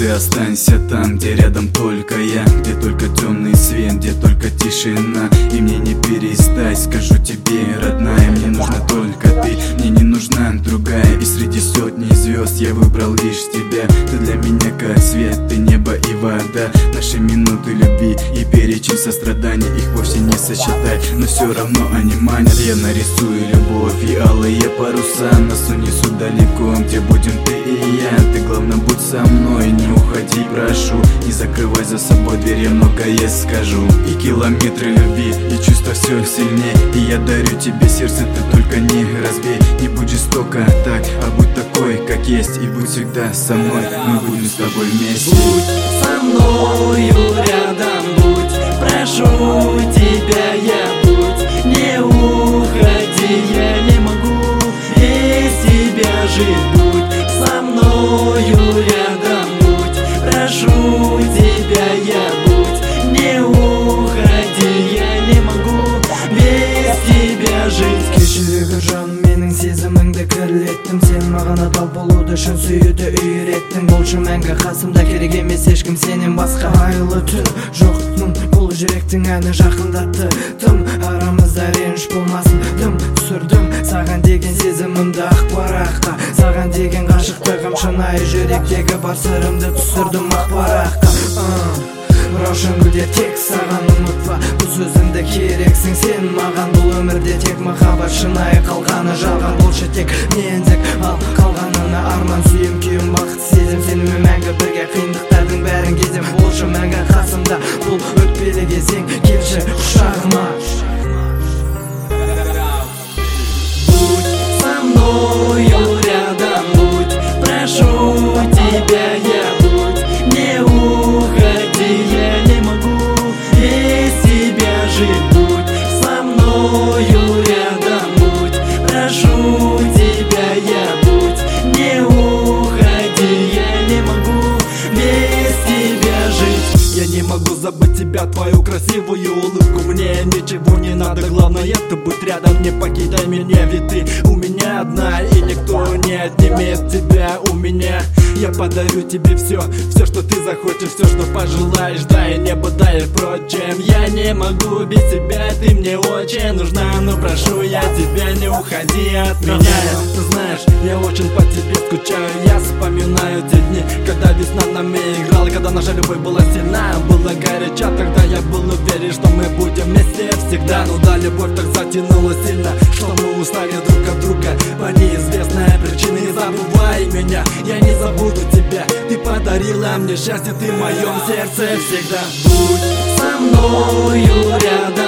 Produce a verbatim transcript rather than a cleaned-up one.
ты останься там, где рядом только я, где только темный свет, где только тишина. И мне не перестать, скажу тебе, родная, мне нужна только ты, мне не нужна другая. И среди сотни звезд я выбрал лишь тебя. Ты для меня как свет, ты небо и вода. Наши минуты любви и перечень сострадания, их вовсе не сочетать, но все равно они манят. Я нарисую любовь и алые паруса, нас унесу далеко, где будем ты и я. Ты главное будь со мной, не уходи, прошу. Не закрывай за собой дверь, я многое скажу. И километры любви, и чувства все сильнее. И я дарю тебе сердце, ты только не разбей. Не будь жестоко так, а будь такой, как есть. И будь всегда со мной, мы будем с тобой вместе. Будь со мною рядом, будь, прошу тебя я, будь. Не уходи, я не могу без тебя жить. Будь со мною рядом, будь, прошу тебя я, будь. Не уходи, я не могу без тебя жить. Кешірегі жаным, менің сезіміңді кірлеттім. Сен маған адал болуды, шын сүюді үйреттің. Болшы мәңгі қасымда, керек емес ешкім сенен басқа. Айлы түн жоқтың, бұл жүректің әні жақындатты. Тым арамызда реніш болмасын, тым түсірдім саған деген сезімімді ақ параққа. Саған деген ғашықтығым шынайы, жүректегі бар сырымды түсірдім ақ параққа. Рошын гүлдер тек саған, ұмытпа бұл сөзіңді, керексің сен маған. Бұл өмірде тек махаббат шынайы, қалғаны жалған. Болшы тек мендік, ал қалғанына арман, сүйем, күйім, бақыт сезім. Сенімен мәңгі бірге қиындықтардың бәрін кезем. Болшы мәңгі қасымда бұл өтпелі кезең, келші құшағыма. Будь со мною рядом, будь, прошу тебя я, будь. Не уходи, я не могу без тебя жить. Будь со мною рядом, будь, прошу тебя я, будь. Не уходи, я не могу без тебя жить. Я не могу забыть тебя, твою красивую улыбку. Мне ничего не надо, главное это быть рядом. Не покидай меня, ведь ты у меня одна, и никто не отнимет тебя у меня. Я подарю тебе все, все, что ты захочешь, все, что пожелаешь. Да и небо дай, впрочем, я не могу без тебя. Ты мне очень нужна, но прошу я тебя, не уходи от меня. Ты знаешь, я очень по тебе скучаю. Я вспоминаю те дни, когда весна нами играла, когда наша любовь была сильна, была горяча. Тогда я был уверен, что мы будем вместе всегда. Но да, любовь так затянула сильно, что мы устали друг от друга по неизвестной причине. Не забывай меня, я не забуду тебя. Ты подарила мне счастье, ты в моем сердце всегда. Будь со мною рядом.